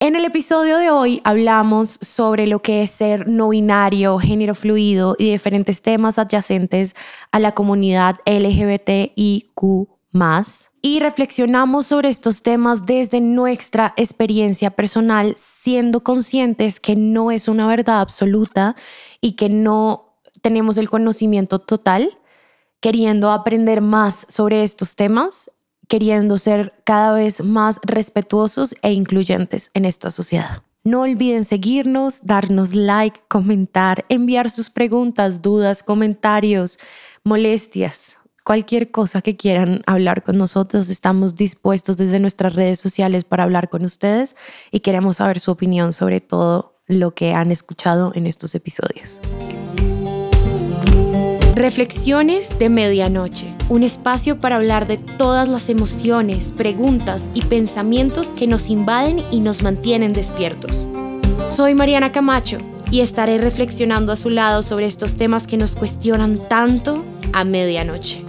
En el episodio de hoy hablamos sobre lo que es ser no binario, género fluido y diferentes temas adyacentes a la comunidad LGBTIQ+. Y reflexionamos sobre estos temas desde nuestra experiencia personal, siendo conscientes que no es una verdad absoluta y que no tenemos el conocimiento total, queriendo aprender más sobre estos temas, queriendo ser cada vez más respetuosos e incluyentes en esta sociedad. No olviden seguirnos, darnos like, comentar, enviar sus preguntas, dudas, comentarios, molestias, cualquier cosa que quieran hablar con nosotros. Estamos dispuestos desde nuestras redes sociales para hablar con ustedes y queremos saber su opinión sobre todo lo que han escuchado en estos episodios. Reflexiones de Medianoche, un espacio para hablar de todas las emociones, preguntas y pensamientos que nos invaden y nos mantienen despiertos. Soy Mariana Camacho y estaré reflexionando a su lado sobre estos temas que nos cuestionan tanto a medianoche.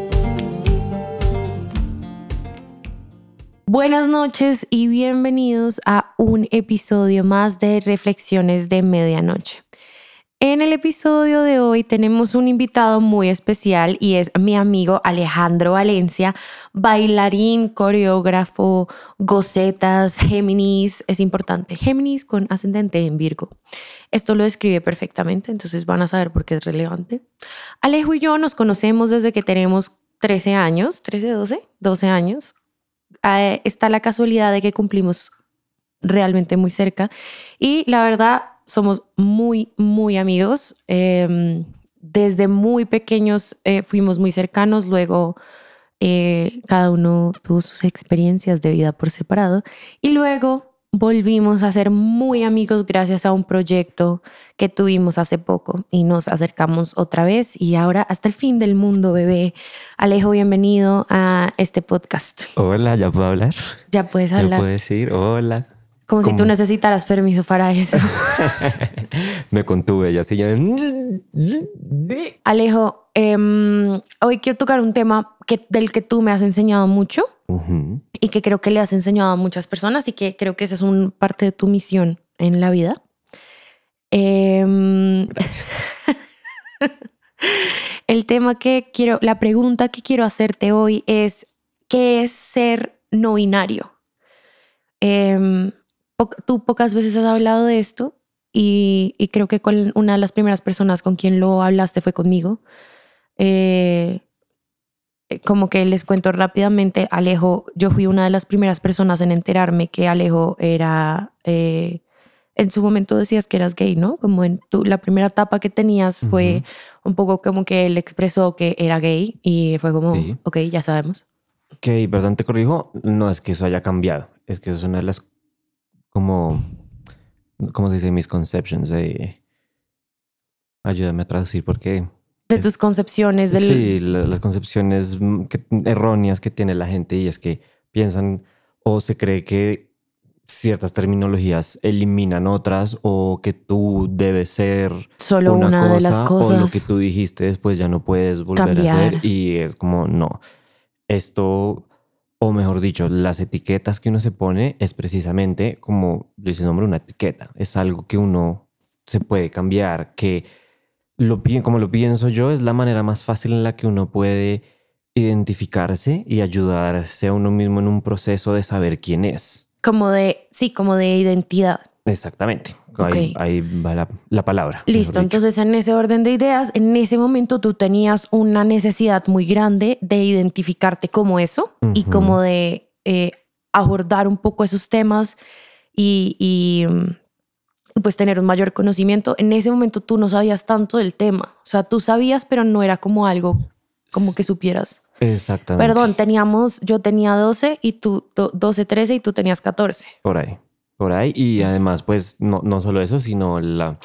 Buenas noches y bienvenidos a un episodio más de Reflexiones de Medianoche. En el episodio de hoy tenemos un invitado muy especial y es mi amigo Alejandro Valencia, bailarín, coreógrafo, gocetas, Géminis, es importante, Géminis con ascendente en Virgo. Esto lo describe perfectamente, entonces van a saber por qué es relevante. Alejo y yo nos conocemos desde que tenemos 13 años, 12 años. Está la casualidad de que cumplimos realmente muy cerca y la verdad somos muy, muy amigos. Desde muy pequeños fuimos muy cercanos. Luego cada uno tuvo sus experiencias de vida por separado. Y luego volvimos a ser muy amigos gracias a un proyecto que tuvimos hace poco. Y nos acercamos otra vez. Y ahora hasta el fin del mundo, bebé. Alejo, bienvenido a este podcast. Hola, ¿ya puedo hablar? Ya puedes hablar. Ya puedo decir hola. Como si tú necesitaras permiso para eso. Me contuve, ya sí. Alejo, hoy quiero tocar un tema del que tú me has enseñado mucho y que creo que le has enseñado a muchas personas y que creo que esa es una parte de tu misión en la vida. Gracias. La pregunta que quiero hacerte hoy es, ¿qué es ser no binario? Tú pocas veces has hablado de esto y creo que con una de las primeras personas con quien lo hablaste fue conmigo. Como que les cuento rápidamente, Alejo, yo fui una de las primeras personas en enterarme que Alejo era, en su momento decías que eras gay, ¿no? Como la primera etapa que tenías fue un poco como que él expresó que era gay y fue como, sí. Ok, ya sabemos. Ok, perdón, te corrijo, no es que eso haya cambiado, es que eso es una de las ¿cómo se dice? Misconceptions. Ayúdame a traducir porque... De tus concepciones. Sí, las concepciones erróneas que tiene la gente y es que piensan o se cree que ciertas terminologías eliminan otras o que tú debes ser solo una cosa, de las cosas o lo que tú dijiste después ya no puedes volver cambiar. A hacer y es como no. Esto... O mejor dicho, las etiquetas que uno se pone es precisamente, como dice el nombre, una etiqueta. Es algo que uno se puede cambiar, que como lo pienso yo, es la manera más fácil en la que uno puede identificarse y ayudarse a uno mismo en un proceso de saber quién es. Como de identidad. Exactamente. Okay. Ahí va la palabra. Listo. Entonces, en ese orden de ideas, en ese momento tú tenías una necesidad muy grande de identificarte como eso y como de abordar un poco esos temas y pues tener un mayor conocimiento. En ese momento tú no sabías tanto del tema. O sea, tú sabías, pero no era como algo como que supieras. Exactamente. Perdón, yo tenía 12 y tú 12, 13 y tú tenías 14. Por ahí. Y además, pues, no solo eso, sino la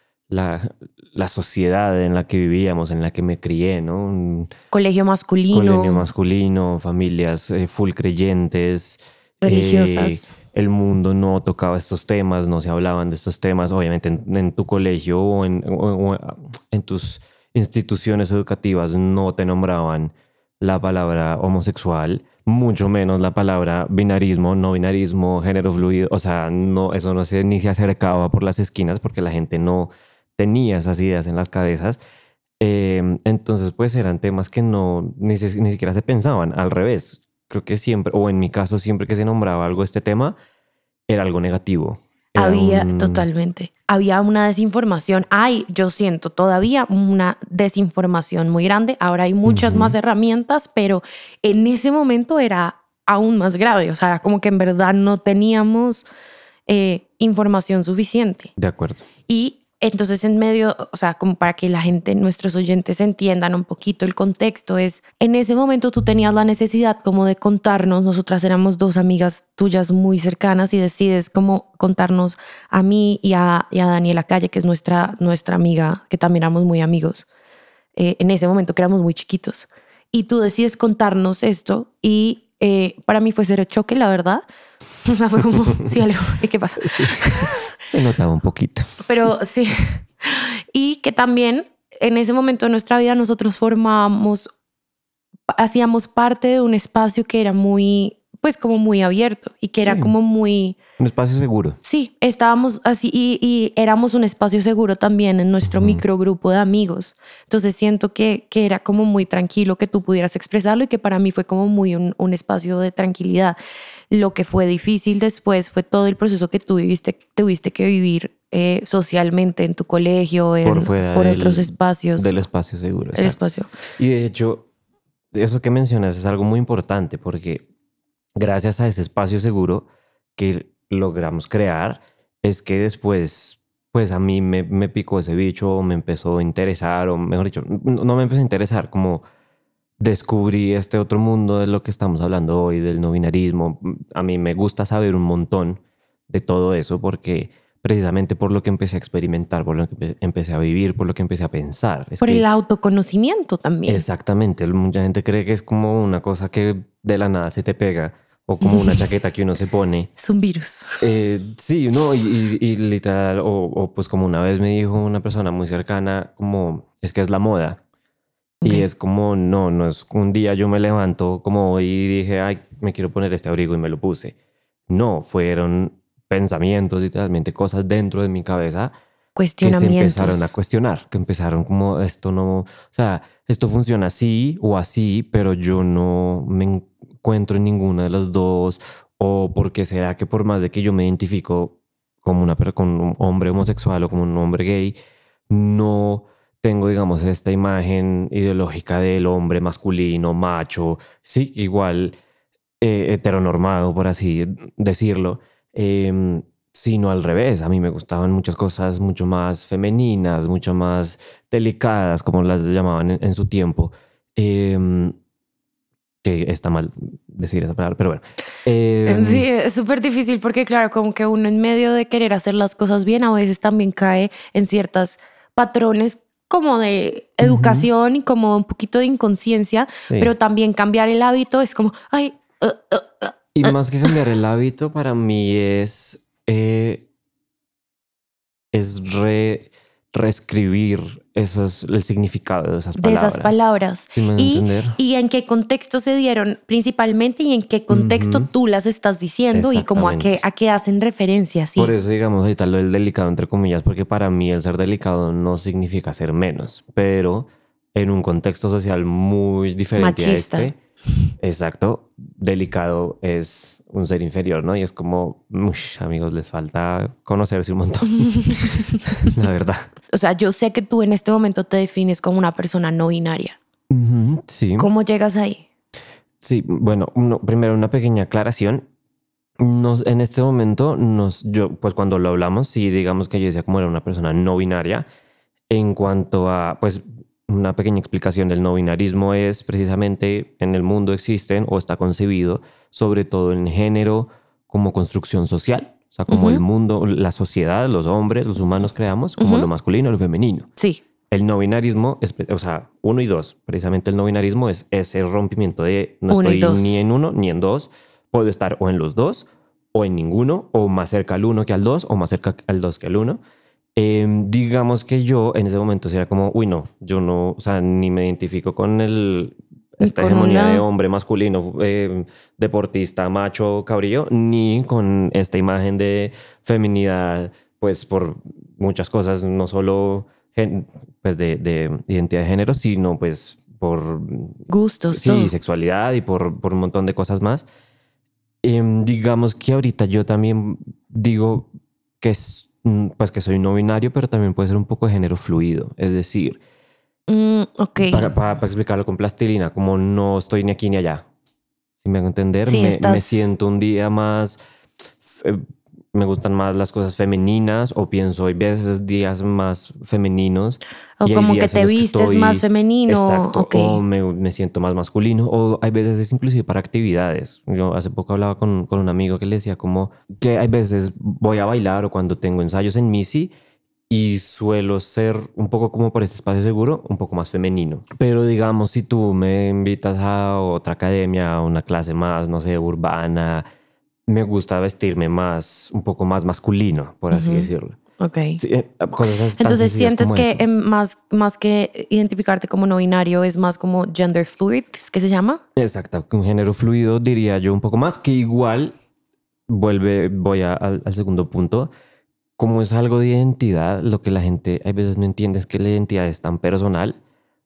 sociedad en la que vivíamos, en la que me crié, ¿no? Un colegio masculino, familias full creyentes, religiosas. El mundo no tocaba estos temas, no se hablaban de estos temas. Obviamente en tu colegio o en tus instituciones educativas no te nombraban la palabra homosexual, mucho menos la palabra binarismo, no binarismo, género fluido. O sea, no, eso no se ni se acercaba por las esquinas porque la gente no tenía esas ideas en las cabezas. Entonces, pues eran temas que no ni siquiera se pensaban. Al revés, creo que siempre, o en mi caso, siempre que se nombraba algo este tema, era algo negativo. Era Había, un... totalmente, había una desinformación. Hay, yo siento todavía una desinformación muy grande. Ahora hay muchas más Ujú, herramientas, pero en ese momento era aún más grave. O sea, era como que en verdad no teníamos información suficiente. de acuerdo. Y entonces en medio, o sea, como para que la gente, nuestros oyentes entiendan un poquito el contexto, es en ese momento tú tenías la necesidad como de contarnos, nosotras éramos dos amigas tuyas muy cercanas y decides como contarnos a mí y a Daniela Calle, que es nuestra amiga, que también éramos muy amigos, en ese momento que éramos muy chiquitos. Y tú decides contarnos esto y para mí fue cero choque, la verdad. O sea, fue como, sí, Alejo, ¿y qué pasa? Sí, se notaba un poquito. Pero sí, y que también en ese momento de nuestra vida nosotros formábamos, hacíamos parte de un espacio que era muy, pues como muy abierto y que era Sí, como muy, un espacio seguro. sí, estábamos así y éramos un espacio seguro también en nuestro Ujú. microgrupo de amigos. Entonces siento que era como muy tranquilo que tú pudieras expresarlo y que para mí fue como muy un espacio de tranquilidad. Lo que fue difícil después fue todo el proceso que tú tuviste que vivir socialmente en tu colegio, Por fuera por otros espacios, del espacio seguro, el exacto. espacio. Y de hecho, eso que mencionas es algo muy importante porque gracias a ese espacio seguro que logramos crear, es que después, pues a mí me picó ese bicho, o me empezó a interesar, o mejor dicho, no me empezó a interesar, como descubrí este otro mundo de lo que estamos hablando hoy, del no binarismo. A mí me gusta saber un montón de todo eso porque precisamente por lo que empecé a experimentar, por lo que empecé a vivir, por lo que empecé a pensar. Es Por el que autoconocimiento también. exactamente, mucha gente cree que es como una cosa que de la nada se te pega o como una chaqueta que uno se pone. Es un virus. Sí, no, y literal, o pues como una vez me dijo una persona muy cercana, como es que es la moda. Y Okay. es como, no, no es un día yo me levanto como hoy y dije, ay, me quiero poner este abrigo y me lo puse. No, fueron pensamientos, literalmente cosas dentro de mi cabeza que se empezaron a Cuestionamientos. cuestionar, que empezaron como esto no, o sea, esto funciona así o así, pero yo no me encuentro en ninguna de las dos, o porque será que por más de que yo me identifico como con un hombre homosexual o como un hombre gay, no tengo, digamos, esta imagen ideológica del hombre masculino, macho, sí, igual heteronormado, por así decirlo, sino al revés. A mí me gustaban muchas cosas mucho más femeninas, mucho más delicadas, como las llamaban en su tiempo. Em, que está mal decir esa palabra, pero bueno. Sí, es súper difícil porque claro, como que uno en medio de querer hacer las cosas bien, a veces también cae en ciertos patrones como de Ujú, educación y como un poquito de inconsciencia, sí. pero también cambiar el hábito es como, ay, Y más que cambiar el hábito, para mí es reescribir el significado de esas de esas palabras. palabras ¿Sí me van a entender? y en qué contexto se dieron principalmente y en qué contexto Ujú, tú las estás diciendo y como exactamente. a qué hacen referencia, Por sí. eso, digamos, ahorita lo del delicado, entre comillas, porque para mí el ser delicado no significa ser menos, pero en un contexto social muy diferente a Machista. este, exacto, delicado es un ser inferior, ¿no? Y es como, ush, amigos, les falta conocerse un montón, la verdad. O sea, yo sé que tú en este momento te defines como una persona no binaria. Ujú, sí, ¿Cómo llegas ahí? sí, bueno, primero una pequeña aclaración. En este momento, yo, pues cuando lo hablamos, sí, digamos que yo decía como era una persona no binaria. En cuanto a, pues, una pequeña explicación del no binarismo es precisamente en el mundo existen o está concebido sobre todo en género como construcción social. O sea, como el Ujú, mundo, la sociedad, los hombres, los humanos creamos como lo ujú. masculino y lo femenino. Sí, El no binarismo, o sea, uno y dos. Precisamente el no binarismo es ese rompimiento de no uno y estoy ni dos. en uno ni en dos. Puedo estar o en los dos o en ninguno, o más cerca al uno que al dos, o más cerca al dos que al uno. Digamos que yo en ese momento era como, uy, no, yo no, o sea, ni me identifico con esta con hegemonía de una... hombre masculino, deportista, macho, cabrillo, ni con esta imagen de feminidad, pues por muchas cosas, no solo pues de identidad de género, sino pues por Gustos, sí, todo. sexualidad y por un montón de cosas más. Digamos que ahorita yo también digo que pues que soy no binario, pero también puede ser un poco de género fluido. Es decir, Ok. para explicarlo con plastilina, como no estoy ni aquí ni allá. Si me hago entender, Sí, me estás... siento un día más, eh, me gustan más las cosas femeninas o pienso, hay veces días más femeninos O y hay como que días en te los que vistes más estoy femenino. exacto Ok. o me siento más masculino o hay veces es inclusive para actividades. Yo hace poco hablaba con un amigo que le decía como que hay veces voy a bailar o cuando tengo ensayos en Missy y suelo ser un poco como por este espacio seguro, un poco más femenino. Pero digamos, si tú me invitas a otra academia, a una clase más, no sé, urbana, me gusta vestirme más, un poco más masculino, por así Ujú. decirlo. Ok. Sí, cosas tan Entonces, sencillas ¿sientes como que eso. más que identificarte como no binario es más como gender fluid, que se llama? Exacto, un género fluido diría yo un poco más, que igual voy al segundo punto. Como es algo de identidad, lo que la gente a veces no entiende es que la identidad es tan personal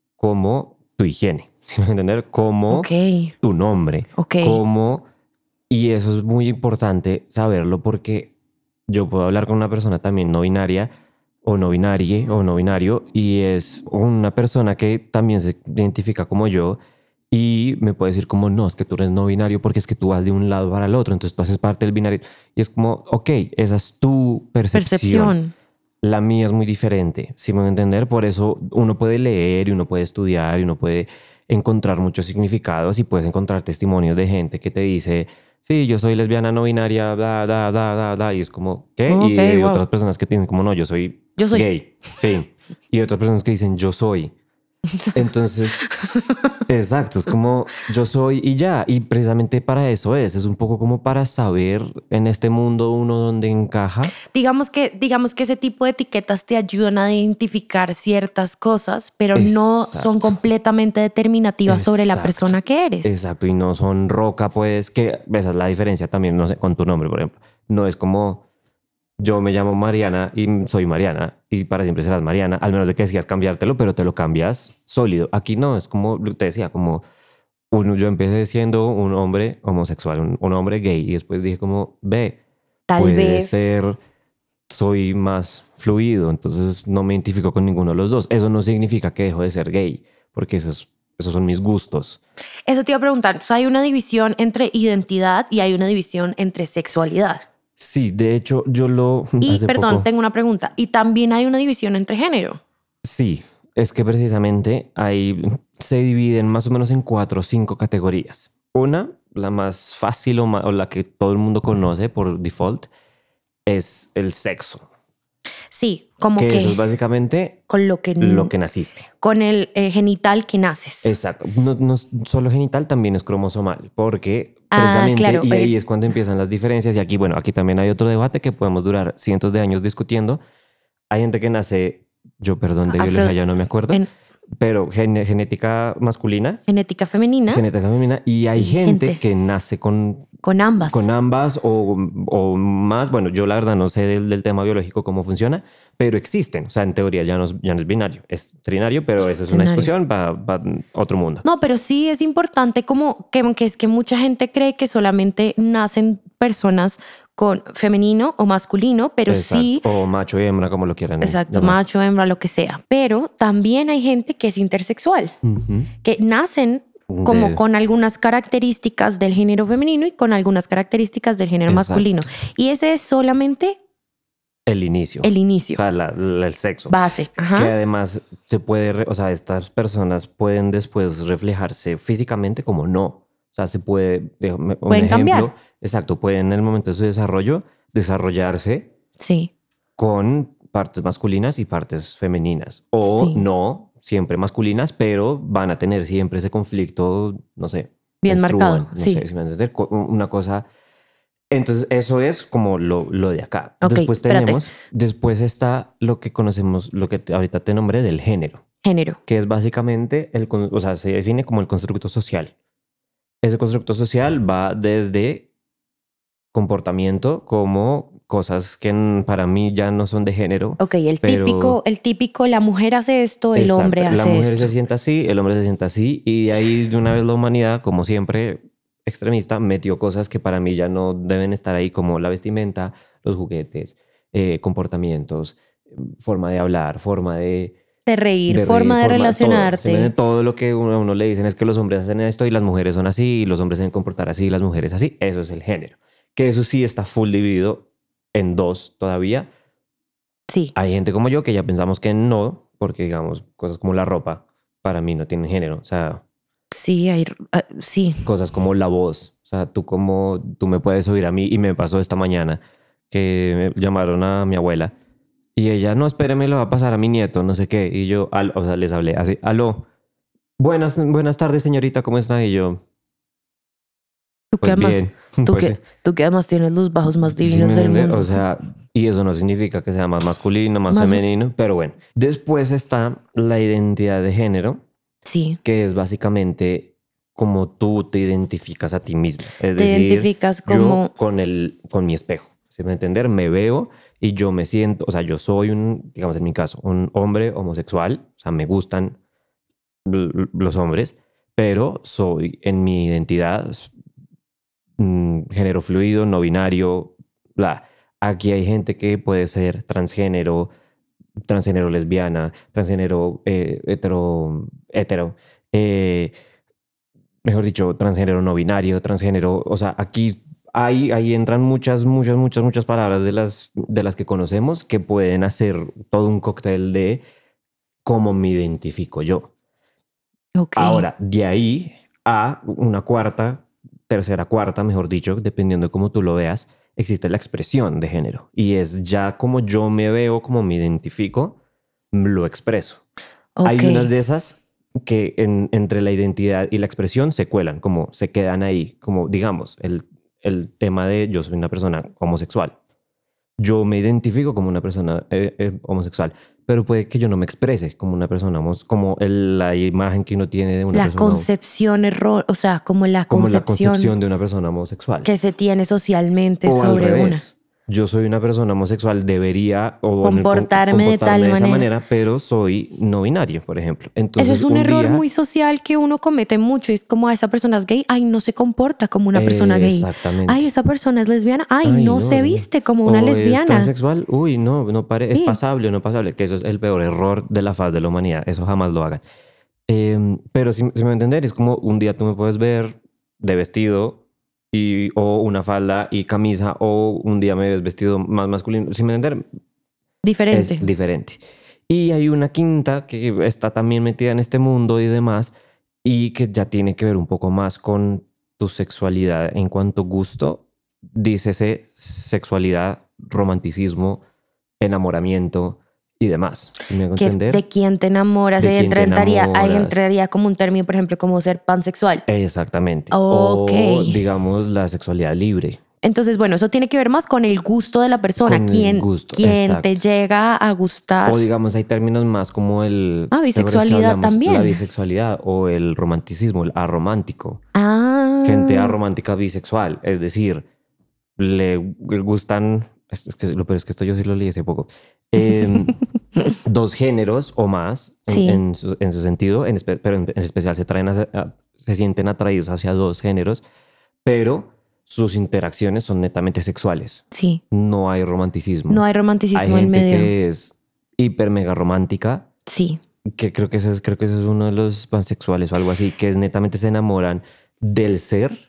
como tu higiene, ¿sí me van a entender? Ok, Como tu nombre, ok. como... Y eso es muy importante saberlo porque yo puedo hablar con una persona también no binaria o no binarie o no binario y es una persona que también se identifica como yo y me puede decir como no, es que tú eres no binario porque es que tú vas de un lado para el otro, entonces tú haces parte del binario y es como, ok, esa es tu percepción. Percepción. La mía es muy diferente, si me voy a entender. Por eso uno puede leer y uno puede estudiar y uno puede encontrar muchos significados y puedes encontrar testimonios de gente que te dice, sí, yo soy lesbiana no binaria, bla, bla, bla, bla, bla. Y es como, ¿qué? Ok, Y hay otras wow. personas que piensan como, no, yo soy Yo soy. gay, fin. Y otras personas que dicen, yo soy. Entonces, exacto, es como yo soy y ya, y precisamente para eso es un poco como para saber en este mundo uno dónde encaja. Digamos que ese tipo de etiquetas te ayudan a identificar ciertas cosas, pero no son Exacto. completamente determinativas sobre la Exacto, persona que eres. exacto. Y no son roca, pues, que esa es la diferencia también, no sé, con tu nombre, por ejemplo. No es como yo me llamo Mariana y soy Mariana y para siempre serás Mariana, al menos de que decidas cambiártelo, pero te lo cambias sólido. Aquí no, es como te decía, como yo empecé siendo un hombre homosexual, un hombre gay y después dije como, ve, Tal puede vez. ser, soy más fluido, entonces no me identifico con ninguno de los dos. Eso no significa que dejo de ser gay, porque esos son mis gustos. Eso te iba a preguntar. Entonces, hay una división entre identidad y hay una división entre sexualidad. Sí, de hecho, yo lo Y, hace perdón, poco. tengo una pregunta. Y también hay una división entre género. Sí, es que precisamente ahí se dividen más o menos en 4 o 5 categorías. Una, la más fácil o la que todo el mundo conoce por default, es el sexo. Sí, como Que eso es que básicamente con lo que lo que naciste. con el genital que naces. Exacto. No, no solo genital, también es cromosomal, porque Ah, precisamente, claro. y ahí es cuando empiezan las diferencias. Y aquí, bueno, aquí también hay otro debate que podemos durar cientos de años discutiendo. Hay gente que nace, yo perdón, de biología ya no me acuerdo, En pero genética masculina, genética femenina genética femenina, y hay y gente gente que nace con con ambas. ambas o más. Bueno, yo la verdad no sé del tema biológico cómo funciona, pero existen. O sea, en teoría ya no es binario, es trinario, pero eso es una Binario. discusión para otro mundo. No, pero sí es importante como que es que mucha gente cree que solamente nacen personas con femenino o masculino, pero Exacto. sí, O macho y hembra, como lo quieran exacto, llamar. macho, hembra, lo que sea. Pero también hay gente que es intersexual, Ujú. que nacen como De, con algunas características del género femenino y con algunas características del género masculino. exacto. Y ese es solamente El inicio. el O inicio, sea, el sexo. base. Que Ajá. además se puede, o sea, estas personas pueden después reflejarse físicamente como no. O sea, se puede, un Pueden ejemplo, cambiar. exacto, pueden en el momento de su desarrollo desarrollarse Sí, con partes masculinas y partes femeninas. O sí. no, siempre masculinas, pero van a tener siempre ese conflicto, no sé, Bien marcado, menstruan, no sé sí. si me entiendes, una cosa. Entonces, eso es como lo de acá. Ok, espérate. Después está lo que conocemos, lo que ahorita te nombré del género. Género. que es básicamente, o sea, se define como el constructo social. Ese constructo social va desde comportamiento como cosas que para mí ya no son de género. Ok, pero el típico, la mujer hace esto, el exacto, hombre la hace mujer esto. se sienta así, el hombre se sienta así, y de ahí de una vez la humanidad, como siempre extremista, metió cosas que para mí ya no deben estar ahí, como la vestimenta, los juguetes, comportamientos, forma de hablar, forma De reír, de reír, forma de todo. relacionarte. Todo lo que a uno le dicen es que los hombres hacen esto y las mujeres son así, y los hombres se deben comportar así y las mujeres así. Eso es el género. Que eso sí está full dividido en dos todavía. Sí, Hay gente como yo que ya pensamos que no, porque digamos, cosas como la ropa para mí no tienen género. O sea, sí, sí. cosas como la voz. O sea, tú me puedes oír a mí, y me pasó esta mañana que me llamaron a mi abuela y ella, no, espéreme, lo va a pasar a mi nieto, no sé qué. Y yo, o sea, les hablé así, aló, buenas tardes, señorita, ¿cómo está? Y yo, Tú que pues además, bien, pues sí. tú que además tienes los bajos más ¿Sí me divinos del entiende? O mundo. sea, y eso no significa que sea más masculino, más Más, femenino, pero bueno. Después está la identidad de género, sí, que es básicamente como tú te identificas a ti mismo. Es te decir, identificas yo como, con mi espejo, ¿sí me entender? Me veo y yo me siento, o sea, yo soy digamos en mi caso, un hombre homosexual, o sea, me gustan los hombres, pero soy en mi identidad género fluido, no binario, bla. Aquí hay gente que puede ser transgénero, transgénero lesbiana, transgénero hetero, eh, mejor dicho, transgénero no binario, transgénero, o sea, aquí ahí entran muchas palabras de las que conocemos, que pueden hacer todo un cóctel de cómo me identifico yo. ok, Ahora, de ahí a una tercera, cuarta, mejor dicho, dependiendo de cómo tú lo veas, existe la expresión de género, y es ya como yo me veo, como me identifico, lo expreso. ok. Hay unas de esas que entre la identidad y la expresión se cuelan, como se quedan ahí, como digamos, el tema de yo soy una persona homosexual. Yo me identifico como una persona homosexual, pero puede que yo no me exprese como una persona como la imagen que uno tiene de una La persona, concepción error, o sea, como la como la concepción concepción de una persona homosexual. que se tiene socialmente O al sobre una. revés, yo soy una persona homosexual, debería o Comportarme de tal comportarme de esa manera. manera, pero soy no binario, por ejemplo. Ese es Entonces, un un error día, muy social que uno comete mucho. Es como, esa persona es gay, ay, no se comporta como una persona gay. Ay, exactamente. esa persona es lesbiana, ay, Ay, no no, se no. viste como una O es lesbiana. transexual, uy, no, es Sí, pasable o no pasable, que eso es el peor error de la faz de la humanidad. Eso jamás lo hagan. Pero si me entender, es como un día tú me puedes ver de vestido o una falda y camisa, o un día me ves vestido más masculino. Si me entender, es diferente. diferente. Y hay una quinta que está también metida en este mundo y demás, y que ya tiene que ver un poco más con tu sexualidad en cuanto a gusto. Dícese sexualidad, romanticismo, enamoramiento y demás. ¿Sí me hago ¿De entender? quién te enamoras? De quién te Ahí enamoras. entraría como un término, por ejemplo, como ser pansexual. Exactamente. Ok. O digamos la sexualidad libre. Entonces, bueno, eso tiene que ver más con el gusto de la persona. Con el gusto, Quién te exacto. llega a gustar? O digamos, hay términos más como Ah, ¿te acuerdas que bisexualidad hablamos? La también. bisexualidad o el romanticismo, el aromántico. Gente Ah, aromántica bisexual, es decir, le gustan, es que lo peor es que esto yo sí lo leí hace poco, dos géneros o más sí, en su sentido, pero en especial se sienten atraídos hacia dos géneros, pero sus interacciones son netamente sexuales. sí. No hay No romanticismo. hay Hay romanticismo en gente medio. que es hiper mega romántica, Sí. que creo que ese es uno de los pansexuales o algo así, que es netamente se enamoran del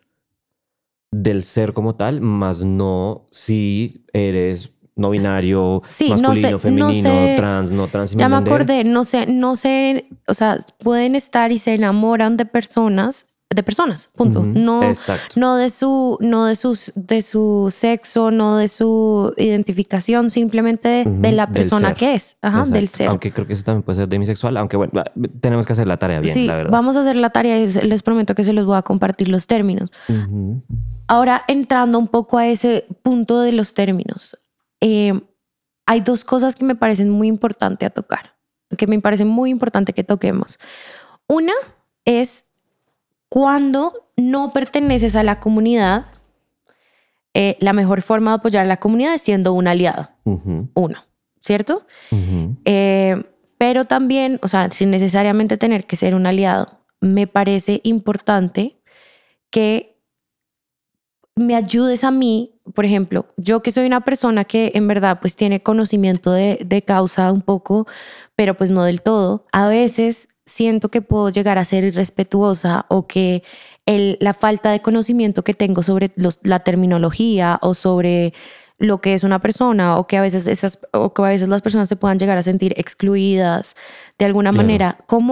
ser como tal, más no si eres no binario, Sí, masculino, no femenino, sé, trans, no trans, sin ya me entender. acordé, no sé, o sea, pueden estar y se enamoran de personas, punto. Ujú, No, exacto. de su sexo, no de su identificación, simplemente de Ujú, la del persona ser. que es, ajá, del Exacto. ser. Aunque creo que eso también puede ser demisexual, aunque bueno, tenemos que hacer la tarea bien, la Sí, verdad. vamos a hacer la tarea y les prometo que se los voy a compartir los términos. Ujú. Ahora, entrando un poco a ese punto de los términos, hay dos cosas que me parecen muy importantes a tocar. que me parece muy importante que toquemos. Una es cuando no perteneces a la comunidad, la mejor forma de apoyar a la comunidad es siendo un aliado. Uno, ¿cierto? Pero también, o sea, sin necesariamente tener que ser un aliado, me parece importante que me ayudes a mí, por ejemplo, yo que soy una persona que en verdad pues tiene conocimiento de causa un poco, pero pues no del todo, a veces siento que puedo llegar a ser irrespetuosa o que la falta de conocimiento que tengo sobre la terminología o sobre lo que es una persona o que a veces las personas se puedan llegar a sentir excluidas de alguna manera.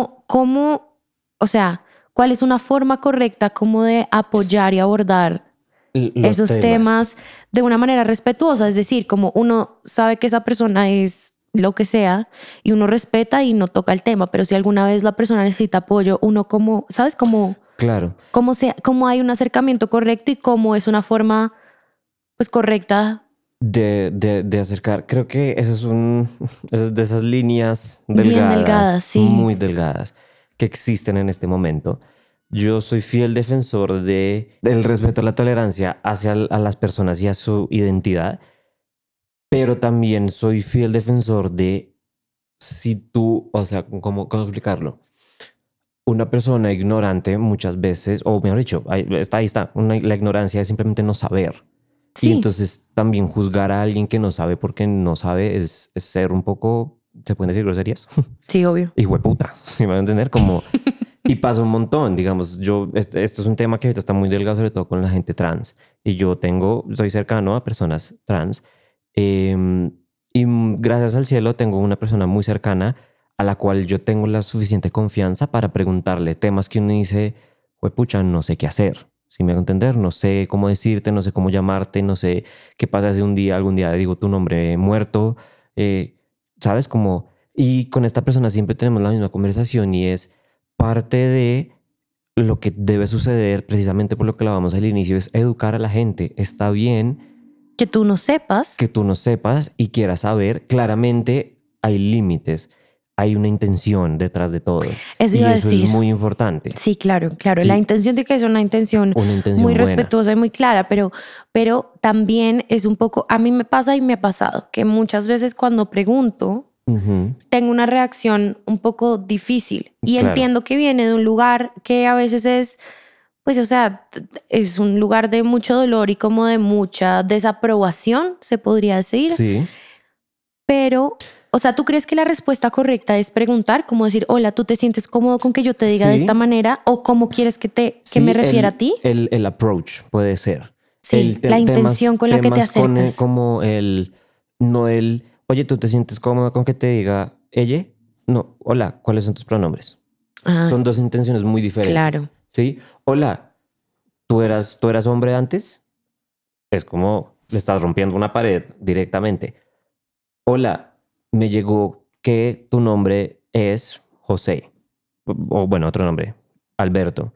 O sea, ¿cuál es una forma correcta como de apoyar y abordar esos temas de una manera respetuosa? Es decir, como uno sabe que esa persona es lo que sea y uno respeta y no toca el tema, pero si alguna vez la persona necesita apoyo, uno como, ¿sabes? Como, claro. Cómo hay un acercamiento correcto y cómo es una forma pues correcta de acercar. Creo que eso es de esas líneas bien delgadas, sí. muy delgadas que existen en este momento. Yo soy fiel defensor del respeto a la tolerancia hacia a las personas y a su identidad, pero también soy fiel defensor de si tú, o sea, ¿cómo explicarlo? Una persona ignorante muchas veces, o mejor dicho, ahí está, la ignorancia es simplemente no saber. Sí. Y entonces también juzgar a alguien que no sabe porque no sabe es ser un poco, ¿se pueden decir groserías? Sí, obvio. Hijo de puta, ¿sí me van a entender? Como... Y pasa un montón, digamos, esto es un tema que ahorita está muy delgado, sobre todo con la gente trans. Y yo soy cercano a personas trans. Y gracias al cielo tengo una persona muy cercana a la cual yo tengo la suficiente confianza para preguntarle temas que uno dice, pucha, no sé qué hacer. Si me hago entender, no sé cómo decirte, no sé cómo llamarte, no sé qué pasa si algún día digo tu nombre muerto, ¿sabes? Como, y con esta persona siempre tenemos la misma conversación y es parte de lo que debe suceder, precisamente por lo que hablábamos al inicio, es educar a la gente. Está bien que tú no sepas. Que tú no sepas y quieras saber. Claramente hay límites. Hay una intención detrás de todo. Eso iba a decir. Es muy importante. Sí, claro. Sí. La intención de que es una intención muy buena, respetuosa y muy clara, pero también es un poco, a mí me pasa y me ha pasado, que muchas veces cuando pregunto, tengo una reacción un poco difícil y claro. entiendo que viene de un lugar que a veces es, pues, o sea, es un lugar de mucho dolor y como de mucha desaprobación, se podría decir. Sí. Pero, o sea, ¿tú crees que la respuesta correcta es preguntar, como decir, hola, ¿tú te sientes cómodo con que yo te diga de esta manera? ¿O cómo quieres que me refiera a ti? El approach puede ser. Sí, la intención con la que te acercas. Como oye, ¿tú te sientes cómodo con que te diga ella? No, hola, ¿cuáles son tus pronombres? Son dos intenciones muy diferentes. Claro. ¿Sí? Hola, ¿tú eras hombre antes? Es como le estás rompiendo una pared directamente. Hola, me llegó que tu nombre es José. O bueno, otro nombre, Alberto.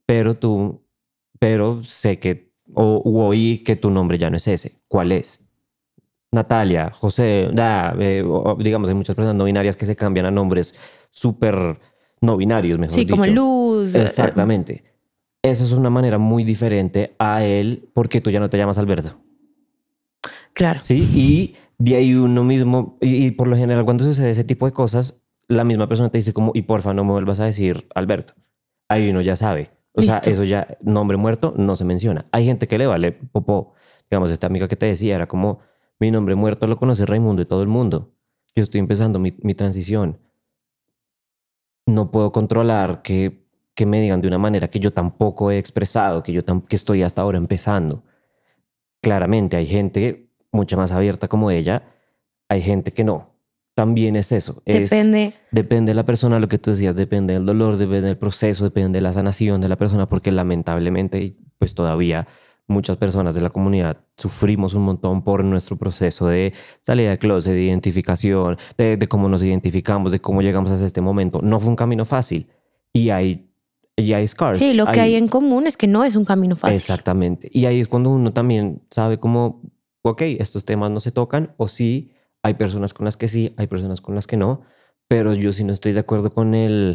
Pero sé que, oí que tu nombre ya no es ese. ¿Cuál es? Natalia, José, digamos, hay muchas personas no binarias que se cambian a nombres súper no binarios, mejor dicho. Sí, como Luz. Exactamente. Esa es una manera muy diferente a él porque tú ya no te llamas Alberto. Claro. Sí, y de ahí uno mismo, y por lo general cuando sucede ese tipo de cosas, la misma persona te dice como, y porfa, no me vuelvas a decir Alberto. Ahí uno ya sabe. O Listo. sea, eso ya, nombre muerto, no se menciona. Hay gente que le vale popó. Digamos, esta amiga que te decía era como, mi nombre muerto lo conoce Raimundo y todo el mundo. Yo estoy empezando mi transición. No puedo controlar que me digan de una manera que yo tampoco he expresado, que estoy hasta ahora empezando. Claramente hay gente mucho más abierta como ella, hay gente que no. También es eso. Depende de la persona, lo que tú decías, depende del dolor, depende del proceso, depende de la sanación de la persona, porque lamentablemente, pues todavía muchas personas de la comunidad sufrimos un montón por nuestro proceso de salida de closet, de identificación, de cómo nos identificamos, de cómo llegamos hasta este momento. No fue un camino fácil y hay scars. Sí, lo que hay en común es que no es un camino fácil. Exactamente. Y ahí es cuando uno también sabe cómo, ok, estos temas no se tocan, o sí, hay personas con las que sí, hay personas con las que no, pero yo sí no estoy de acuerdo con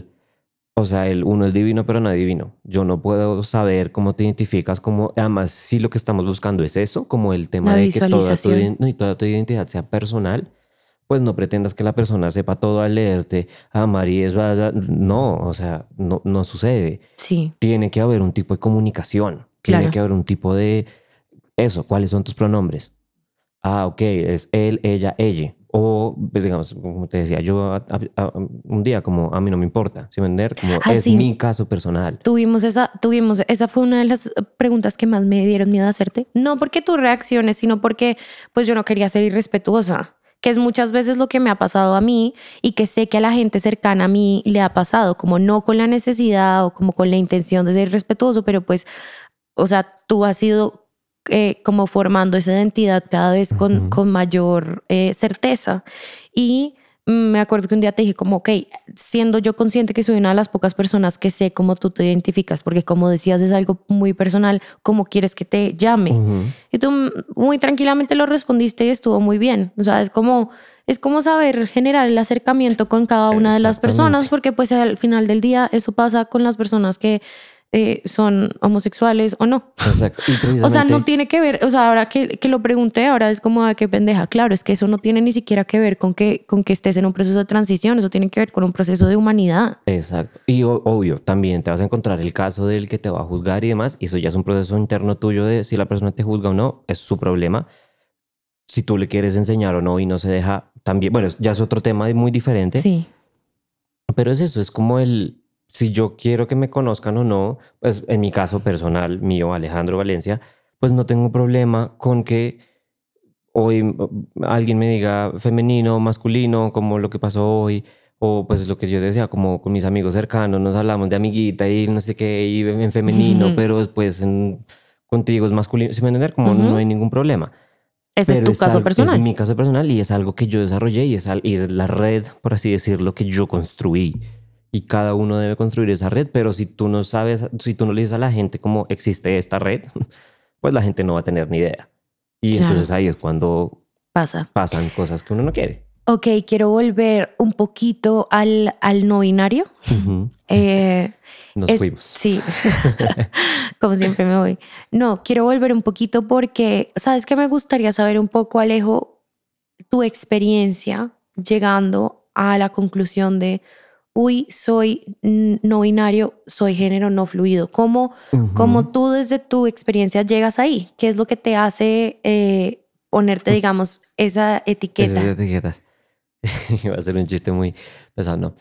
o sea, el uno es divino, pero no es divino. Yo no puedo saber cómo te identificas, como además si lo que estamos buscando es eso, como el tema La de que visualización. no, y toda tu identidad sea personal, pues no pretendas que la persona sepa todo al leerte, María es, no, o sea, no sucede. Sí, Tiene que haber un tipo de comunicación, tiene claro. que haber un tipo de eso. ¿Cuáles son tus pronombres? Ok, es él, ella, ella. O, pues, digamos, como te decía, yo un día como a mí no me importa, ¿sí me entiendes? Como es Así, mi caso personal. esa fue una de las preguntas que más me dieron miedo a hacerte. No porque tus reacciones, sino porque pues yo no quería ser irrespetuosa, que es muchas veces lo que me ha pasado a mí y que sé que a la gente cercana a mí le ha pasado, como no con la necesidad o como con la intención de ser irrespetuoso, pero pues, o sea, tú has ido como formando esa identidad cada vez Ujú. con mayor certeza. Y me acuerdo que un día te dije como, ok, siendo yo consciente que soy una de las pocas personas que sé cómo tú te identificas, porque como decías es algo muy personal, ¿cómo quieres que te llame? Ujú. Y tú muy tranquilamente lo respondiste y estuvo muy bien. O sea, es como saber generar el acercamiento con cada una de las personas, Exactamente. porque pues al final del día eso pasa con las personas que son homosexuales o no. Exacto. Y O sea, no precisamente, tiene que ver, o sea, ahora que lo pregunté, ahora es como, qué pendeja. Claro, es que eso no tiene ni siquiera que ver con que estés en un proceso de transición, eso tiene que ver con un proceso de humanidad. exacto. Y obvio, también te vas a encontrar el caso del que te va a juzgar y demás. Y eso ya es un proceso interno tuyo de si la persona te juzga o no, es su problema. Si tú le quieres enseñar o no y no se deja, también, bueno, ya es otro tema muy diferente. Sí, Pero es eso, es como si yo quiero que me conozcan o no, pues en mi caso personal, mío, Alejandro Valencia, pues no tengo problema con que hoy alguien me diga femenino, masculino, como lo que pasó hoy, o pues lo que yo decía, como con mis amigos cercanos, nos hablamos de amiguita y no sé qué, y en femenino, pero después contigo es masculino, ¿sí me entiendes? Como no ujú. hay ningún problema. Ese es Pero tu caso es personal. mi caso personal y es algo que yo desarrollé y es la red, por así decirlo, que yo construí. Y cada uno debe construir esa red, pero si tú no sabes, si tú no le dices a la gente cómo existe esta red, pues la gente no va a tener ni idea. Y Claro, entonces ahí es cuando pasa. pasan cosas que uno no quiere. Ok, quiero volver un poquito al no binario. Ujú. Eh, Nos fuimos. sí, como siempre me voy. No, quiero volver un poquito porque, ¿sabes qué? Me gustaría saber un poco, Alejo, tu experiencia llegando a la conclusión de, uy, soy no binario, soy género no fluido. Ujú. ¿Cómo tú desde tu experiencia llegas ahí? ¿Qué es lo que te hace ponerte, digamos, esa Esas etiqueta? etiquetas. Va a ser un chiste muy pesado, ¿no?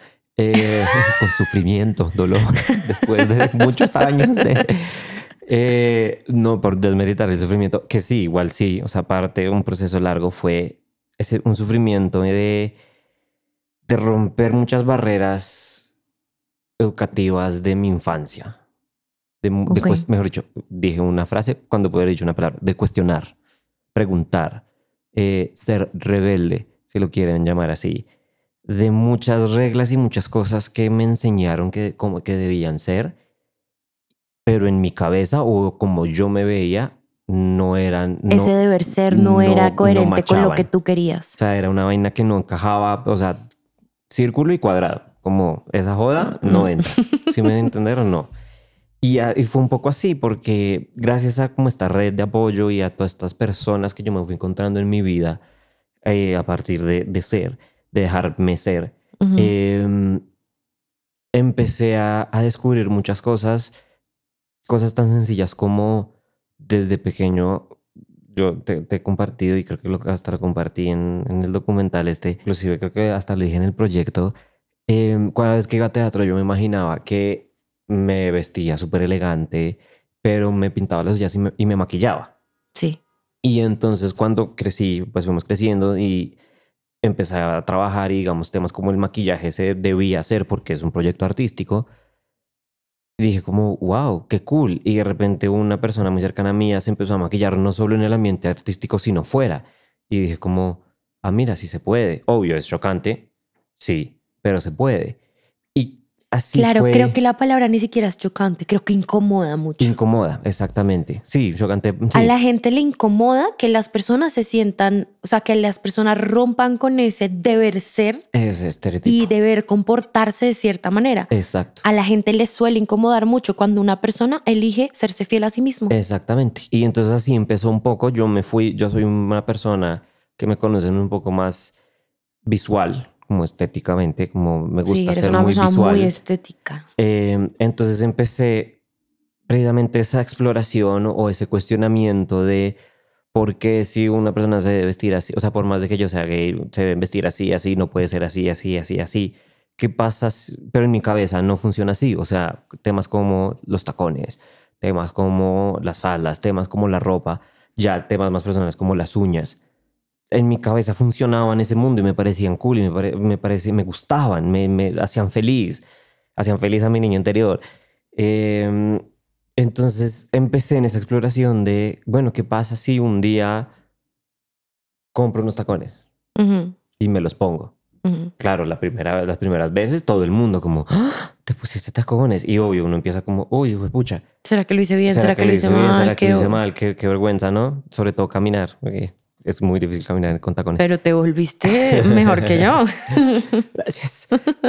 Con sufrimiento, dolor, después de muchos años de... no por desmeritar el sufrimiento, que sí, igual sí, o sea, aparte un proceso largo fue un sufrimiento de romper muchas barreras educativas de mi infancia, Ok, mejor dicho, dije una frase cuando pude haber dicho una palabra, de cuestionar, preguntar, ser rebelde, si lo quieren llamar así, de muchas reglas y muchas cosas que me enseñaron que como que debían ser, pero en mi cabeza o como yo me veía, no eran, ese deber ser no era no coherente con lo que machaban. tú O querías. sea, era una vaina que no encajaba, o sea, círculo y cuadrado, como esa joda no Mm. entra. ¿Sí me van a entender o no? Y fue un poco así, porque gracias a como esta red de apoyo y a todas estas personas que yo me fui encontrando en mi vida, a partir de ser, de dejarme ser, Ujú. eh, empecé a descubrir muchas cosas, cosas tan sencillas como desde pequeño, yo te he compartido y creo que hasta lo compartí en el documental este, inclusive creo que hasta lo dije en el proyecto, cada vez que iba a teatro yo me imaginaba que me vestía súper elegante, pero me pintaba las uñas y me maquillaba. Sí. Y entonces cuando crecí, pues fuimos creciendo y empecé a trabajar y digamos temas como el maquillaje se debía hacer porque es un proyecto artístico. Y dije como, wow, qué cool. Y de repente una persona muy cercana a mí se empezó a maquillar no solo en el ambiente artístico, sino fuera. Y dije como, mira, sí se puede. Obvio, es chocante, sí, pero se puede. Y así Claro, fue. creo que la palabra ni siquiera es chocante, creo que incomoda mucho. Incomoda, exactamente. Sí, chocante. Sí. A la gente le incomoda que las personas se sientan, o sea, que las personas rompan con ese deber ser Ese estereotipo. y deber comportarse de cierta manera. Exacto. A la gente le suele incomodar mucho cuando una persona elige serse fiel a sí mismo. Exactamente. Y entonces así empezó un poco. Yo soy una persona que me conocen un poco más visual, como estéticamente, como me Sí, gusta eres ser una muy persona visual. muy estética. Entonces empecé precisamente esa exploración o ese cuestionamiento de por qué si una persona se debe vestir así, o sea, por más de que yo sea gay, se debe vestir así, así, no puede ser así, así, así, así. ¿Qué pasa? Pero en mi cabeza no funciona así. O sea, temas como los tacones, temas como las faldas, temas como la ropa, ya temas más personales como las uñas. En mi cabeza funcionaban ese mundo y me parecían cool y me gustaban, me hacían feliz a mi niño interior. Eh, entonces empecé en esa exploración de, bueno, ¿qué pasa si un día compro unos tacones Ujú, y me los pongo? ujú. Claro, las primeras veces todo el mundo como, "¡Ah! Te pusiste tacones". Y obvio, uno empieza como, uy, pucha, ¿Será que lo hice bien? ¿Será que lo hice bien? mal? ¿Será que lo hice mal? Qué vergüenza, ¿no? Sobre todo caminar, porque es muy difícil caminar con tacones. Pero te volviste mejor que yo. Gracias.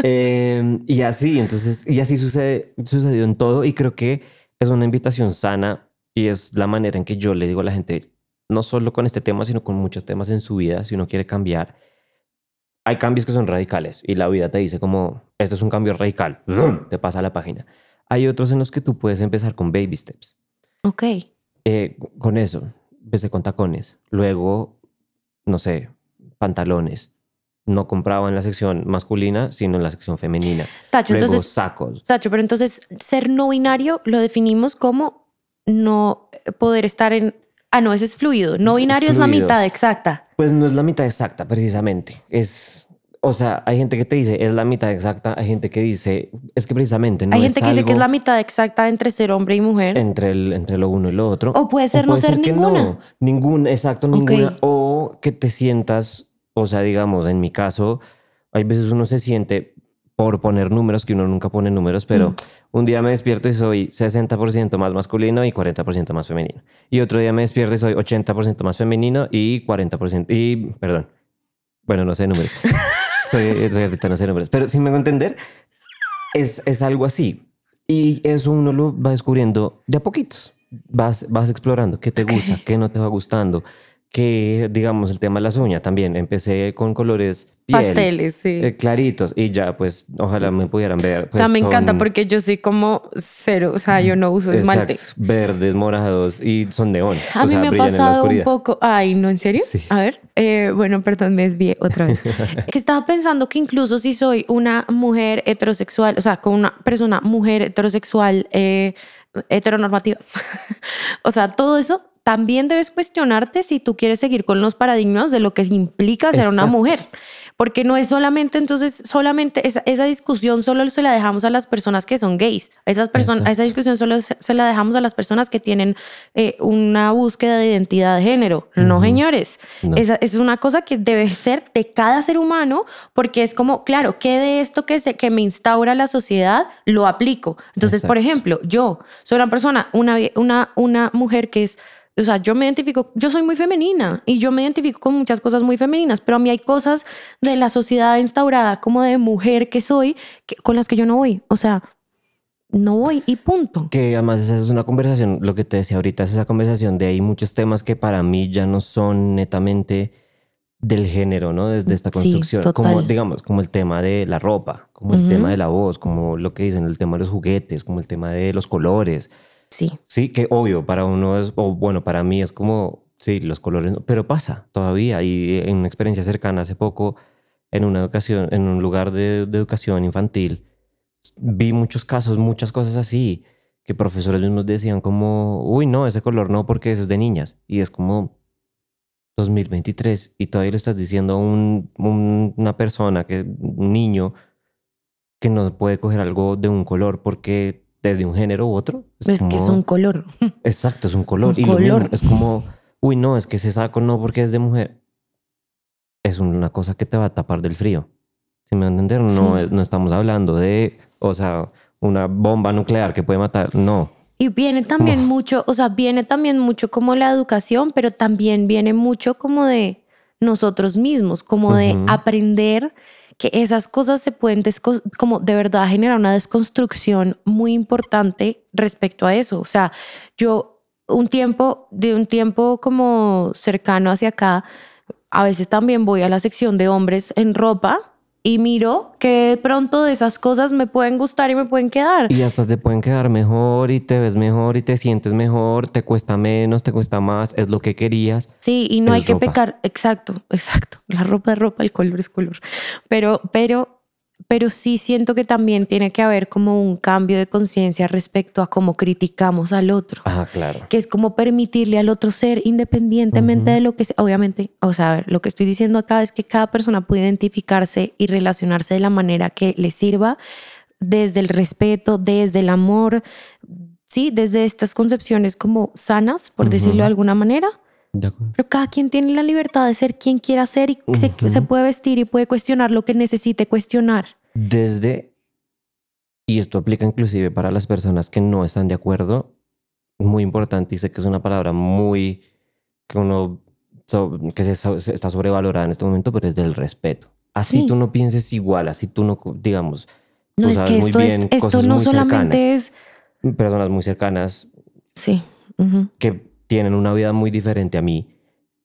Y así sucedió en todo y creo que es una invitación sana y es la manera en que yo le digo a la gente, no solo con este tema, sino con muchos temas en su vida, si uno quiere cambiar. Hay cambios que son radicales y la vida te dice como, esto es un cambio radical, ¡Brum! Te pasa la página. Hay otros en los que tú puedes empezar con baby steps. Ok. Con eso, empecé con tacones, luego, no sé, pantalones. No compraba en la sección masculina, sino en la sección femenina. Tacho, Luego entonces, sacos. Tacho, pero entonces ser no binario lo definimos como no poder estar en... Ah, no, ese es fluido. No binario es la Fluido. mitad exacta. Pues no es la mitad exacta, precisamente. O sea, hay gente que te dice es la mitad exacta, hay gente que dice es que precisamente no Hay es gente que dice que es algo la mitad exacta entre ser hombre y mujer. entre lo uno y lo otro. O puede ser no puede ser que ninguna. no, ninguna, exacto, Ok. ninguna. O que te sientas, o sea, digamos, en mi caso, hay veces uno se siente, por poner números, que uno nunca pone números, pero un día me despierto y soy 60% más masculino y 40% más femenino. Y otro día me despierto y soy 80% más femenino y 40%, y perdón, bueno, no sé números. soy ahorita no sé números, pero si me hago entender, es algo así. Y eso uno lo va descubriendo de a poquitos. Vas explorando qué te gusta, qué no te va gustando. Que, digamos, el tema de las uñas también. Empecé con colores piel, Pasteles, sí. claritos, y ya, pues, ojalá me pudieran ver. O sea, Pues me encanta son, porque yo soy como cero. O sea, yo no uso esmalte. exacto, verdes, morados y son neón. A O mí sea, me ha brillan en la pasado un oscuridad. poco. Ay, ¿no? ¿En serio? Sí. A ver. Bueno, perdón, me desvié otra vez. Que estaba pensando que incluso si soy una mujer heterosexual, o sea, con una persona mujer heterosexual, heteronormativa, o sea, todo eso también debes cuestionarte si tú quieres seguir con los paradigmas de lo que implica ser una Exacto. mujer. Porque no es solamente, entonces, solamente esa discusión solo se la dejamos a las personas que son gays. Esa discusión solo se la dejamos a las personas que tienen una búsqueda de identidad de género. No, señores. No. Esa es una cosa que debe ser de cada ser humano, porque es como, claro, ¿qué de esto que me instaura la sociedad lo aplico? Entonces, por Exacto. ejemplo, yo soy una persona, una mujer que es... O sea, yo me identifico, yo soy muy femenina y yo me identifico con muchas cosas muy femeninas, pero a mí hay cosas de la sociedad instaurada como de mujer que soy con las que yo no voy. O sea, no voy y punto. Que además esa es una conversación, lo que te decía ahorita, es esa conversación de hay muchos temas que para mí ya no son netamente del género, ¿no? Desde esta Sí, construcción, total. como digamos, como el tema de la ropa, como el tema de la voz, como lo que dicen, el tema de los juguetes, como el tema de los colores. Sí. Sí, que obvio, para uno es, o bueno, para mí es como, sí, los colores, pero pasa todavía. Y en una experiencia cercana hace poco, en una educación, en un lugar de educación infantil, vi muchos casos, muchas cosas así, que profesores mismos decían como, uy, no, ese color no, porque eso es de niñas. Y es como 2023 y todavía le estás diciendo a una persona, un niño, que no puede coger algo de un color porque desde un género u otro. Es que es un color. Exacto, es un color. Un Y lo mismo, color. es como, uy, no, es que ese saco no porque es de mujer. Es una cosa que te va a tapar del frío. Si me van a entender, no, Sí. no estamos hablando de o sea, una bomba nuclear que puede matar, no. Y viene también mucho, o sea, viene también mucho como la educación, pero también viene mucho como de nosotros mismos, como de aprender que esas cosas se pueden como de verdad generar una desconstrucción muy importante respecto a eso. O sea, yo de un tiempo como cercano hacia acá, a veces también voy a la sección de hombres en ropa y miro que de pronto de esas cosas me pueden gustar y me pueden quedar. Y hasta te pueden quedar mejor y te ves mejor y te sientes mejor, te cuesta menos, te cuesta más, es lo que querías. Sí, y no hay que ropa. pecar. Exacto. La ropa es ropa, el color es color. Pero sí siento que también tiene que haber como un cambio de conciencia respecto a cómo criticamos al otro. Ah, claro. Que es como permitirle al otro ser independientemente de lo que sea. Obviamente, o sea, a ver, lo que estoy diciendo acá es que cada persona puede identificarse y relacionarse de la manera que le sirva, desde el respeto, desde el amor, sí, desde estas concepciones como sanas, por decirlo de alguna manera. De acuerdo. Pero cada quien tiene la libertad de ser quien quiera ser y se puede vestir y puede cuestionar lo que necesite cuestionar. Y esto aplica inclusive para las personas que no están de acuerdo, muy importante, y sé que es una palabra muy que se está sobrevalorada en este momento, pero es del respeto. Así Sí. tú no pienses igual, así tú no, digamos, No, tú es sabes que muy esto bien esto cosas no muy solamente cercanas, es... personas muy cercanas Sí. que tienen una vida muy diferente a mí,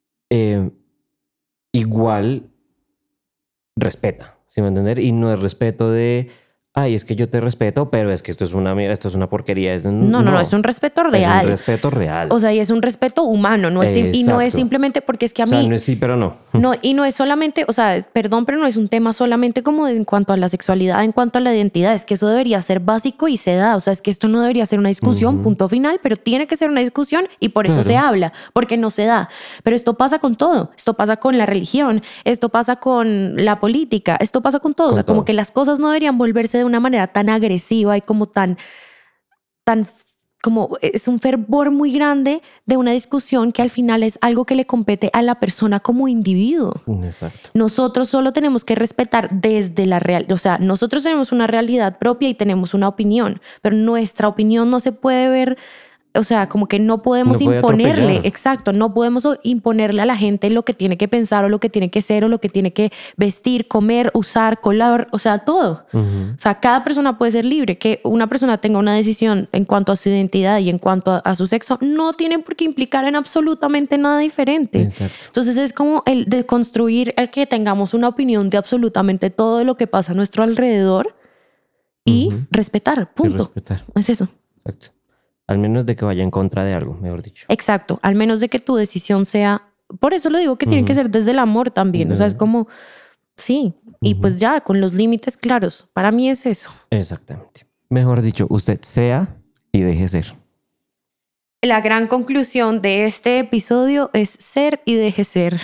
igual respeta, ¿sí me entiendes? Y no es respeto de, ay, es que yo te respeto, pero es que esto es una mierda, esto es una porquería. No, es un respeto real. Es un respeto real. O sea, y es un respeto humano, no es, y no es Exacto. simplemente porque es que a O sea, mí... no es sí, pero no. No, y no es solamente, o sea, perdón, pero no es un tema solamente como en cuanto a la sexualidad, en cuanto a la identidad, es que eso debería ser básico y se da, o sea, es que esto no debería ser una discusión, punto final, pero tiene que ser una discusión y por eso Claro. se habla, porque no se da. Pero esto pasa con todo, esto pasa con la religión, esto pasa con la política, esto pasa con todo, o sea, como todo. que las cosas no deberían volverse de una manera tan agresiva y como tan como es un fervor muy grande de una discusión que al final es algo que le compete a la persona como individuo. Exacto. Nosotros solo tenemos que respetar desde la realidad, o sea, nosotros tenemos una realidad propia y tenemos una opinión, pero nuestra opinión no se puede ver, o sea, como que no podemos No puede imponerle, atropellar. exacto, no podemos imponerle a la gente lo que tiene que pensar o lo que tiene que ser o lo que tiene que vestir, comer, usar, color, o sea, todo. O sea, cada persona puede ser libre. Que una persona tenga una decisión en cuanto a su identidad y en cuanto a su sexo no tiene por qué implicar en absolutamente nada diferente. Exacto. Entonces es como el de construir el que tengamos una opinión de absolutamente todo lo que pasa a nuestro alrededor y respetar, punto. Y respetar. Es eso. Exacto. Al menos de que vaya en contra de algo, mejor dicho. Exacto, al menos de que tu decisión sea, por eso lo digo que tiene que ser desde el amor también, o sea, es como, sí, y pues ya, con los límites claros, para mí es eso. Exactamente. Mejor dicho, usted sea y deje ser. La gran conclusión de este episodio es ser y deje ser.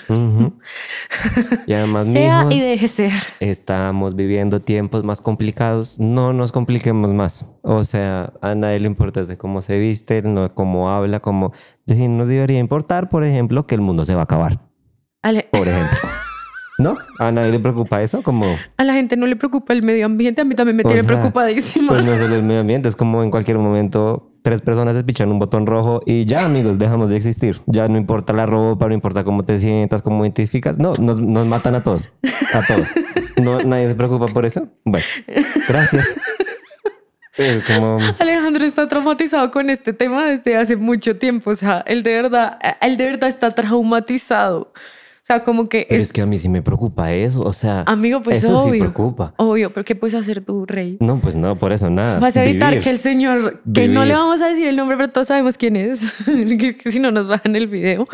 Y además, Sea mijos, y deje ser. estamos viviendo tiempos más complicados. No nos compliquemos más. O sea, a nadie le importa desde cómo se viste, no, cómo habla, cómo... Nos debería importar, por ejemplo, que el mundo se va a acabar. Por ejemplo. ¿No? ¿A nadie le preocupa eso? Como... A la gente no le preocupa el medio ambiente, a mí también me tiene preocupadísima. Pues no solo el medio ambiente, es como en cualquier momento 3 personas despichan un botón rojo y ya, amigos, dejamos de existir. Ya no importa la ropa, no importa cómo te sientas, cómo identificas. No, nos matan a todos. A todos. No, nadie se preocupa por eso. Bueno, gracias. Es como... Alejandro está traumatizado con este tema desde hace mucho tiempo. O sea, él de verdad está traumatizado. O sea, como que... Pero es que a mí sí me preocupa eso. O sea, amigo, pues eso obvio. sí preocupa. Obvio, pero ¿qué puedes hacer tú, rey? No, pues no, por eso nada. Vas a evitar Vivir. que el señor, que no le vamos a decir el nombre, pero todos sabemos quién es, que si no nos bajan el video.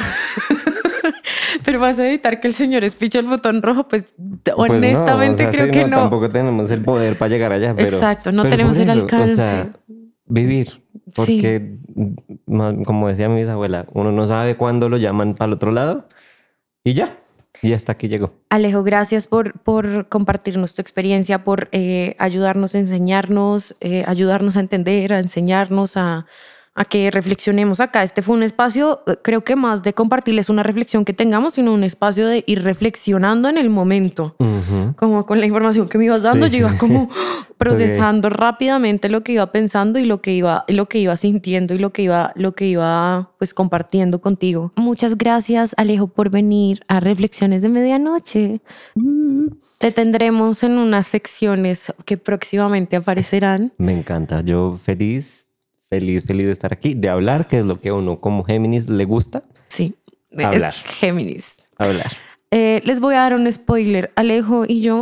Pero vas a evitar que el señor espiche el botón rojo, pues honestamente no, o sea, creo sí, que no. Tampoco tenemos el poder para llegar allá. Pero, exacto, no pero tenemos por el eso, alcance. O sea, vivir. Porque, como decía mi bisabuela, uno no sabe cuándo lo llaman para el otro lado y ya. Y hasta aquí llegó. Alejo, gracias por compartirnos tu experiencia, por ayudarnos a enseñarnos, ayudarnos a entender, a enseñarnos, a a que reflexionemos acá. Este fue un espacio, creo que más de compartirles una reflexión que tengamos, sino un espacio de ir reflexionando en el momento. Como con la información que me ibas dando, yo iba como procesando rápidamente lo que iba pensando y lo que iba sintiendo y lo que iba pues compartiendo contigo. Muchas gracias, Alejo, por venir a Reflexiones de Medianoche. Te tendremos en unas secciones que próximamente aparecerán. Me encanta. Yo feliz de estar aquí, de hablar, que es lo que a uno como Géminis le gusta. Sí, hablar. Es Géminis. Hablar. Les voy a dar un spoiler. Alejo y yo,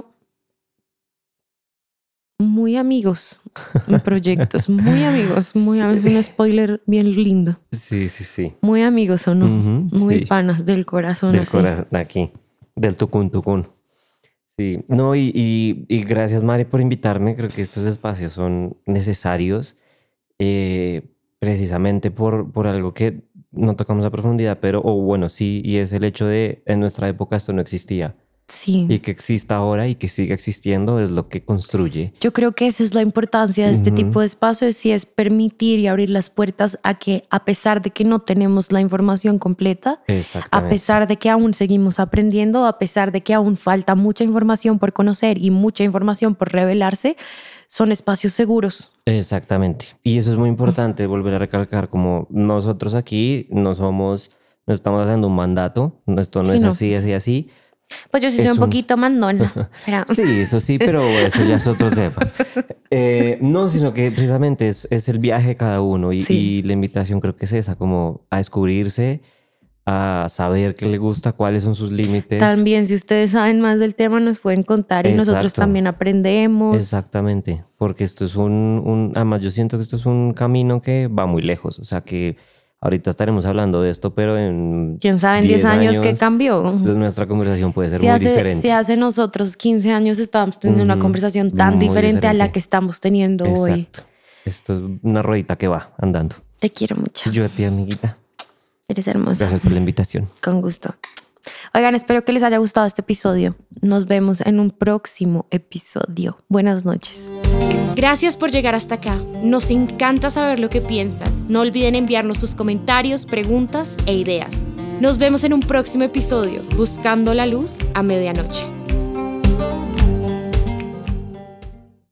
muy amigos en proyectos, muy amigos. Un spoiler bien lindo. Sí. Muy amigos, ¿o no? Muy panas del corazón. Del corazón, aquí, del tucún. Sí, no, y gracias, Mari, por invitarme. Creo que estos espacios son necesarios. Precisamente por algo que no tocamos a profundidad, pero sí, y es el hecho de en nuestra época esto no existía. Sí. Y que exista ahora y que siga existiendo es lo que construye. Yo creo que esa es la importancia de este tipo de espacios, y es permitir y abrir las puertas a que, a pesar de que no tenemos la información completa, a pesar de que aún seguimos aprendiendo, a pesar de que aún falta mucha información por conocer y mucha información por revelarse, son espacios seguros. Exactamente. Y eso es muy importante volver a recalcar, como nosotros aquí no estamos haciendo un mandato, esto no es así. Pues yo sí soy un poquito mandona. Pero... Sí, eso sí, pero eso ya es otro tema. No, sino que precisamente es el viaje de cada uno y la invitación creo que es esa, como a descubrirse, a saber qué le gusta, cuáles son sus límites. También, si ustedes saben más del tema, nos pueden contar y nosotros también aprendemos. Exactamente, porque esto es además yo siento que esto es un camino que va muy lejos, o sea que ahorita estaremos hablando de esto, pero en quién sabe en 10 años qué cambió. Nuestra conversación puede ser muy diferente. Si hace nosotros 15 años estábamos teniendo una conversación tan diferente a la que estamos teniendo hoy. Exacto. Esto es una ruedita que va andando. Te quiero mucho. Yo a ti, amiguita. Eres hermosa. Gracias por la invitación. Con gusto. Oigan, espero que les haya gustado este episodio. Nos vemos en un próximo episodio. Buenas noches. Gracias por llegar hasta acá. Nos encanta saber lo que piensan. No olviden enviarnos sus comentarios, preguntas e ideas. Nos vemos en un próximo episodio, Buscando la Luz a Medianoche.